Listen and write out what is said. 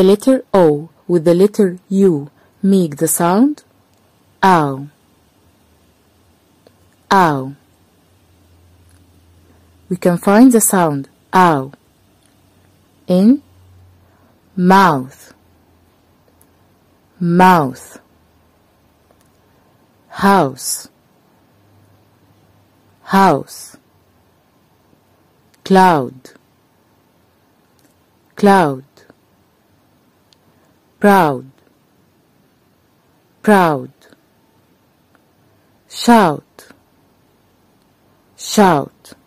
The letter O with the letter U make the sound ow. Ow. We can find the sound ow in mouth, mouth, house, house, cloud, cloud, proud, proud, shout, shout,